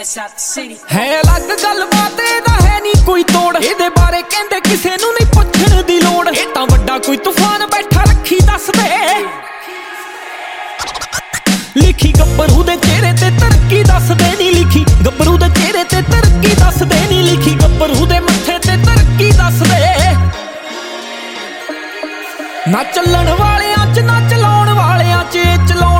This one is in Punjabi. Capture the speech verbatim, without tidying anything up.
ਹੈ ਅਲੱਗ ਗੱਲਬਾਤ ਇਹਦਾ ਹੈ ਨੀ ਕੋਈ ਤੋੜ, ਇਹਦੇ ਬਾਰੇ ਕਹਿੰਦੇ ਕਿਸੇ ਨੂੰ ਨਹੀਂ ਪੁੱਛਣ ਦੀ ਲੋੜ। ਇਹ ਤਾਂ ਵੱਡਾ ਕੋਈ ਤੂਫਾਨ ਬੈਠਾ ਰੱਖੀ ਦੱਸਦੇ, ਲਿਖੀ ਗੱਭਰੂ ਦੇ ਚਿਹਰੇ ਤੇ ਤਰੱਕੀ ਦੱਸਦੇ ਨੀ, ਲਿਖੀ ਗੱਭਰੂ ਦੇ ਚਿਹਰੇ ਤੇ ਤਰੱਕੀ ਦੱਸਦੇ ਨੀ, ਲਿਖੀ ਗੱਭਰੂ ਦੇ ਮੱਥੇ ਤੇ ਤਰੱਕੀ ਦੱਸਦੇ। ਨਾ ਚੱਲਣ ਵਾਲਿਆਂ ਚ ਨਾ ਚਲਾਉਣ ਵਾਲਿਆਂ ਚ ਚਲਾਉਣ